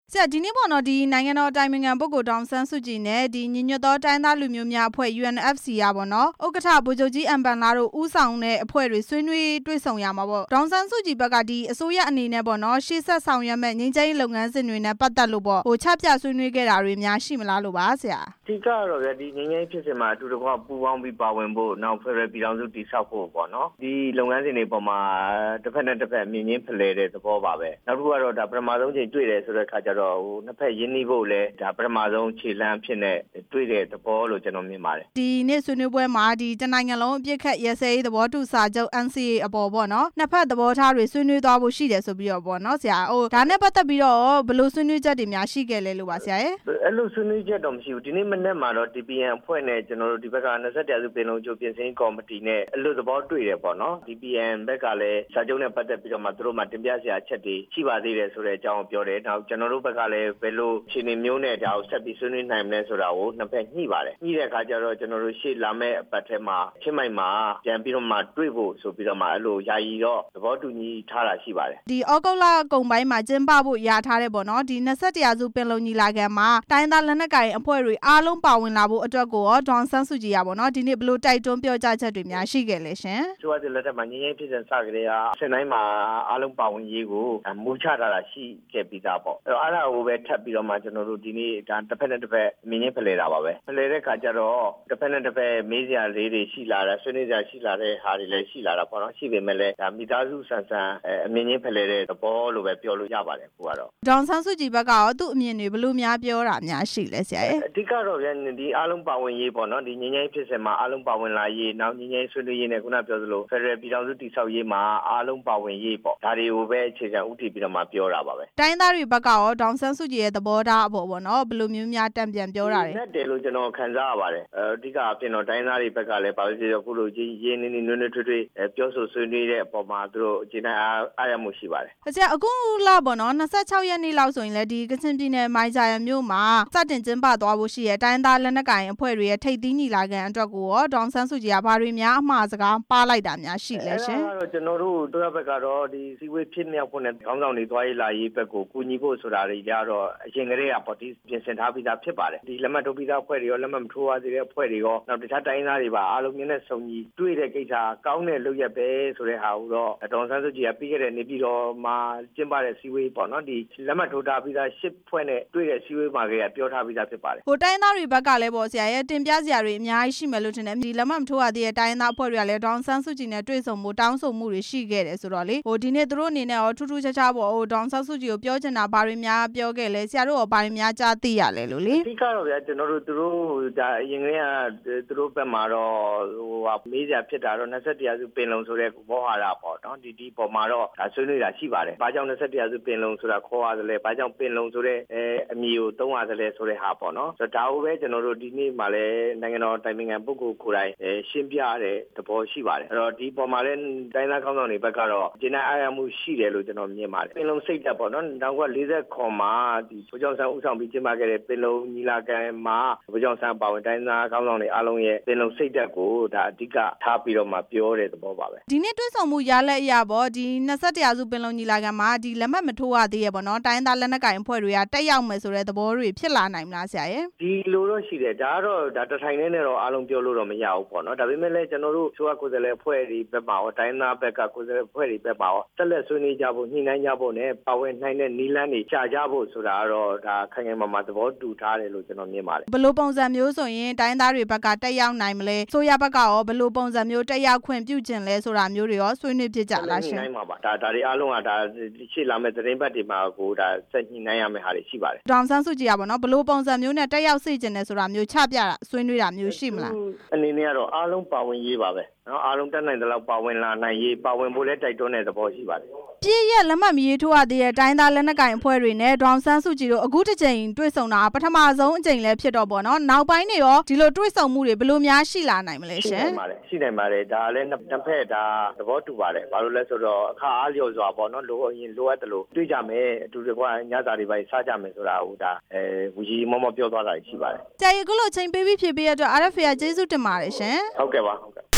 ဆရာဒီနေ့ပေါ့နော်ဒီနိုင်ငံတော်တိုင်ပင်ခံပုဂ္ဂိုလ်ဒေါ်အောင်ဆန်းစုကြည်နဲ့ဒီညီညွတ်သောတိုင်းသားလူမျိုးများအဖွဲ့ UNFC ရပေါ့နော်ဥက္ကဋ္ဌဗိုလ်ချုပ်ကြီးအမ်ပန်လာတို့ဦးဆောင်တဲ့အဖွဲ့တွေဆွေးနွေးတွေ့ဆုံရမှာပေါ့ဒေါ်အောင်ဆန်းစုကြည်ဘက်ကဒီအစိုးရအနေနဲ့ပေါ့နော်ရှေ့ဆက်ဆောင်ရွက်မဲ့ငြိမ်းချမ်းရေးလုပ်ငန်းစဉ်တွေနဲ့ပတ်သက်လို့ပေါ့ချပြဆွေးနွေးခဲ့တာတွေများရှိမလားလို့ပါဆရာအဓိကတော့ဗျာဒီငြိမ်းချမ်းရေးဖြစ်စဉ်မှာအတူတကွပူးပေါင်းပြီးပါဝင်ဖို့နောက်ဖက်ဒရယ်ပြည်ထောင်စုတည်ဆောက်ဖို့ပေါ့နော်ဒီလုပ်ငန်းစဉ်တွေပေါ်မှာတစ်ဖက်နဲ့တစ်ဖက်မြင်ချင်းဖလှယ်တဲ့သဘောပါပဲနောက်တစ်ခုကတော့ဒါပထမဆုံးချိန်တွေ့တယ်ဆိုတဲ့အခါကျတော့နှစ်ဖက်ရင်းနှီးဖို့လည်းဒါပထမဆုံးခြေလှမ်းဖြစ်နေတွေ့တဲ့သဘောလို့ကျွန်တော်မြင်ပါတယ်ဒီနေ့ဆွေးနွေးပွဲမှာဒီတနိုင်ငံလုံးအပြစ်ခတ်ရစဲရေးသဘောတူစာချုပ် NCA အပေါ်ပေါ့နော်နှစ်ဖက်သဘောထားတွေဆွေးနွေးသွားဖို့ရှိတယ်ဆိုပြီးတော့ပေါ့နော်ဆရာဒါနဲ့ပတ်သက်ပြီးတော့ဘယ်လိုဆွေးနွေးချက်တွေများရှိခဲ့လဲလို့ပါဆရာရဲ့အဲ့လိုဆွေးနွေးချက်တော့မရှိဘူးဒီနေ့မနေ့မှာတော့ DPN အဖွဲ့နဲ့ကျွန်တော်တို့ဒီဘက်က20ရာစုပင်လုံချိုးပြင်ဆင်ကော်မတီနဲ့အဲ့လိုသဘောတွေ့တယ်ပေါ့နော် DPN ဘက်ကလည်းစာချုပ်နဲ့ပတ်သက်ပြီးတော့မှသူတို့မှတင်ပြစရာအချက်တွေရှိပါသေးတယ်ဆိုတဲ့အကြောင်းကိုပြောတယ်နောက်ကျွန်တော်တို့ဘက်ကလည်းဘယ်လိုအခြေအနေမျိုးနဲ့ဒါကိုဆက်ပြီးဆွေးနွေးနိုင်မလဲဆိုတာကိုနှစ်ဖက်ညှိပါတယ်ညှိတဲ့အခါကျတော့ကျွန်တော်တို့ရှေ့လာမဲ့အပတ်ထဲမှာချင်းမိုင်မှာပြန်ပြီးတော့မှတွေ့ဖို့ဆိုပြီးတော့မှအဲ့လိုယာယီတော့သဘောတူညီထားတာရှိပါတယ်ဒီဩဂုတ်လကုန်ပိုင်းမှာကျင်းပဖို့ရထားတဲ့ပေါ့နော်ဒီ21ရာစုပင်လုံညီလာခံမှာတိုင်းသားလက်နက်ကိုင်အဖွဲ့တွေအားလုံးပါဝင်လာဖို့အတွက်ကိုရောဒေါ်အောင်ဆန်းစုကြည်ရပေါ့နော်ဒီနေ့ဘယ်လိုတိုက်တွန်းပြောကြားချက်တွေများရှိခဲ့လဲရှင်ဆိုတော့ဒီလက်ထက်မှာငြိမ်းချမ်းဖြစ်စဉ်စကြတဲ့ဆယ်တိုင်းမှာအားလုံးပါဝင်ရေးကိုမူချထားတာရှိခဲ့ပြီးသားပေါ့အဲ့တော့အဲ့ဒါကိုပဲထပ်ပြီးတော့မှကျွန်တော်တို့ဒီနေ့ဒါတစ်ဖက်နဲ့တစ်ဖက်မြင်ချင်းဖလှယ်တာပါပဲဖလှယ်တဲ့ခါကျတော့တစ်ဖက်နဲ့တစ်ဖက်မေးစရာလေးတွေရှိလာတာဆွေးနွေးစရာရှိလာတဲ့ဟာတွေလည်းရှိလာတာပေါ့နော်ရှိပေမဲ့လည်းဒါမိသားစုဆန်ဆန်အမြင်ချင်းဖလှယ်တဲ့သဘောလို့ပဲပြောလို့ရပါတယ်ကိုကတော့ဒေါ်အောင်ဆန်းစုကြည်ဘက်ကရောသူ့အမြင်တွေဘယ်လိုများပြောတာများရှိလဲဆရာရဲ့အဓိကတော့ဗျာဒီအားလုံးပါဝင်ရေးပေါ့နော်ဒီငြိမ်းချမ်းရေးဖြစ်စဉ်မှာအားလုံးပါဝင်လာရေးနောက်ငြိမ်းချမ်းရေးဆွေးနွေးရေးနဲ့ခုနပြောသလိုဖက်ဒရယ်ပြည်ထောင်စုတည်ဆောက်ရေးမှာအားလုံးပါဝင်ရေးပေါ့ဒါတွေကိုပဲအခြေခံဥတည်ပြီးတော့မှပြောတာပါပဲတိုင်းသားတွေဘက်ကရောဒေါ်အောင်ဆန်းစုကြည်ရဲ့သဘောထားအပေါ်ပေါ့နော်ဘယ်လိုမျိုးများတံပြန်ပြောတာလဲနဲ့တယ်လို့ကျွန်တော်ခံစားရပါတယ်အဓိကအဖြစ်တော့တိုင်းသားတွေဘက်ကလည်းပါလို့ဆိုတော့ခုလိုရင်းနှီးနှီးနွေးနွေးထွေးထွေးပြောဆိုဆွေးနွေးတဲ့အပေါ်မှာသူတို့အခြေအနေအားရမှုရှိပါတယ်ဆရာအခုလပေါ့နော်26ရက်နေ့လောက်ဆိုရင်လည်းဒီကချင်ပြည်နယ်မိုင်ဂျာယန်မြို့မှာစတင်ကျင်းပသွားဖို့ရှိရဲ့တိုင်းသားလက်နက်ကိုင်အဖွဲ့တွေရဲ့ထိပ်သီးညီလာခံအတွက်ကိုရောဒေါ်အောင်ဆန်းစုကြည်ကဘာတွေများအမှားစကားပါလိုက်တာများရှိလဲရှင်အဲ့ဒါကတော့ကျွန်တော်တို့တို့ဘက်ကတော့ဒီစီဝေးဖြစ်မြောက်ဖို့နဲ့ခေါင်းဆောင်တွေသွားရေးလာရေးဘက်ကိုကူညီဖို့ဆိုတာတွေကြတော့အရင်ကတည်းကပေါ့ဒီပြင်ဆင်ထားပြီးသားဖြစ်ပါတယ်ဒီလက်မှတ်ထိုးပြီးသားအဖွဲ့တွေရောလက်မှတ်မထိုးရသေးတဲ့အဖွဲ့တွေရောနောက်တခြားတိုင်းသားတွေပါအားလုံးမြင်တဲ့စုံကြီးတွေ့တဲ့ကိစ္စကောင်းတဲ့လုပ်ရက်ပဲဆိုတဲ့ဟာကိုတော့ဒေါ်အောင်ဆန်းစုကြည်ကပြီးခဲ့တဲ့နေပြည်တော်မှာကျင်းပတဲ့စီဝေးပေါ့နော်ဒီလက်မှတ်ထိုးထားပြီးသား10ဖွဲ့နဲ့တွေ့တဲ့စီဝေးမှာကပြောထားပြီးသားဖြစ်ပါတယ်တိုင်းသားတွေဘက်ကလည်းပေါ့ဆရာရဲ့တင်ပြစရာတွေအများကြီးရှိမယ်လို့ထင်တယ်ဒီလက်မှတ်မထိုးရသေးတဲ့တိုင်းသားအဖွဲ့တွေကလည်းဒေါ်အောင်ဆန်းစုကြည်နဲ့တွေ့ဆုံမှုတောင်းဆိုမှုတွေရှိခဲ့တယ်ဆိုတော့လေဒီနေ့သူတို့အနေနဲ့ရောထူးထူးခြားခြားပေါ့ဒေါ်အောင်ဆန်းစုကြည်ကိုပြောချင်တာဘာတွေများပြောခဲ့လဲဆရာတို့ရောဘာတွေများကြားသိရလဲလို့လေအဓိကတော့ဗျာကျွန်တော်တို့သူတို့ဒါအရင်ကသူတို့ဘက်မှာတော့မေးစရာဖြစ်တာတော့21ရာစုပင်လုံဆိုတဲ့ဘောဟာရပေါ့နော်ဒီပေါ်မှာတော့ဒါဆွေးနွေးတာရှိပါတယ်ဘာကြောင့်21ရာစုပင်လုံဆိုတာခေါ်ရတယ်လဲဘာကြောင့်ပင်လုံဆိုတဲ့အမည်ကိုသုံးရတယ်လဲဆိုတဲ့ဟာပေါ့နော်ဆိုတော့ဒါကိုပဲကျွန်တော်တို့ဒီနေ့မှာလည်းနိုင်ငံတော်တိုင်ပင်ခံပုဂ္ဂိုလ်ကိုယ်တိုင်ရှင်းပြတဲ့သဘောရှိပါတယ်အဲ့တော့ဒီပေါ်မှာလည်းတိုင်းသားခေါင်းဆောင်တွေဘက်ကတော့ကျင်းအားရမှုရှိတယ်လို့ကျွန်တော်မြင်ပါတယ်ပင်လုံစိတ်ဓာတ်ပေါ့နော်1940မှာဒီဗိုလ်ချုပ်ဆန်းဦးဆောင်ပြီးကျင်းပခဲ့တဲ့ပင်လုံညီလာခံမှာဗိုလ်ချုပ်ဆန်းပါဝင်တိုင်းသားခေါင်းဆောင်တွေအားလုံးရဲ့ပင်လုံစိတ်ဓာတ်ကိုဒါအဓိကထားပြီးတော့မှပြောတဲ့သဘောပါပဲဒီနေ့တွေ့ဆုံမှုရလက်အရာပေါ့ဒီ21ရာစုပင်လုံညီလာခံမှာဒီလက်မှတ်မထိုးရသေးရပေါ့နော်တိုင်းသားလက်နက်ကိုင်အဖွဲ့တွေကတက်ရောက်မယ်ဆိုတဲ့သဘောတွေဖြစ်လာနိုင်မလားဆရာရဲ့ဒီလိုတော့ရှိတယ်ဒါကတော့ဒါတထိုင်နဲ့တော့အားလုံးပြောလို့တော့မရဘူးပေါ့နော်ဒါပေမဲ့လည်းကျွန်တော်တို့ဆိုကိုယ်စားလှယ်အဖွဲ့တွေဘက်မှာရောတိုင်းသားဘက်ကကိုယ်စားလှယ်အဖွဲ့တွေဘက်မှာရောတက်လက်ဆွေးနွေးကြဖို့ညှိနှိုင်းကြဖို့နဲ့ပါဝင်နိုင်တဲ့နည်းလမ်းတွေရှာကြဖို့ဆိုတာကတော့ဒါခိုင်ခိုင်မာမာသဘောတူထားတယ်လို့ကျွန်တော်မြင်ပါတယ်ဘယ်လိုပုံစံမျိုးဆိုရင်တိုင်းသားတွေဘက်ကတက်ရောက်နိုင်မလဲဆိုရဘက်ကရောဘယ်လိုပုံစံမျိုးတက်ရောက်ခွင့်ပြုကျင်လဲဆိုတာမျိုးတွေရောဆွေးနွေးဖြစ်ကြလားရှင်ညှိနှိုင်းပါပါဒါတွေအားလုံးကဒါရှေ့လာမဲ့သတင်းပတ်တွေမှာကိုဒါဆက်ညှိနှိုင်းရမယ့်ဟာတွေရှိပါတယ်ဒေါ်အောင်ဆန်းစုကြည်ကပေါ့နော်ဘယ်လိုပုံစံမျိုးနဲ့တက်ရောက်စေချင်တယ်ဆိုတာမျိုးချပြတာဆွေးနွေးတာမျိုးရှိမလားအနေနဲ့ကတော့အားလုံးပါဝင်ရေးပါပဲနော်အားလုံးတက်နိုင်တဲ့လောက်ပါဝင်လာနိုင်ရေးပါဝင်ဖို့လည်းတိုက်တွန်းတဲ့သဘောရှိပါတယ်ပြည့်ရဲ့လက်မှတ်မရေးထိုးရသေးတဲ့တိုင်းသားလက်နက်ကိုင်အဖွဲ့တွေနဲ့ဒေါ်အောင်ဆန်းစုကြည်တို့အခုတစ်ချိန်တွေ့ဆုံတာပထမဆုံးအကြိမ်လည်းဖြစ်တော့ပေါ့နော်နောက်ပိုင်းတွေရောဒီလိုတွေ့ဆုံမှုတွေဘယ်လိုများရှိလာနိုင်မလဲရှင်ရှိနိုင်ပါတယ်ဒါလည်းတစ်ဖက်ဒါသဘောတူပါတယ်ဘာလို့လဲဆိုတော့အခါအားလျော်စွာပေါ့နော်လိုအပ်တယ်လို့တွေ့ကြမယ်အတူတကွညစာတွေပိုင်းစားကြမယ်ဆိုတာဟိုဒါဝီမောပြောသွားတာရှိပါတယ်ကြာရီခုလိုချိန်ပေးပြီးဖြစ်ပြီးရတော့ RFA ကျေးဇူးတင်ပါတယ်ရှင်ဟုတ်ကဲ့ပါဟုတ်ကဲ့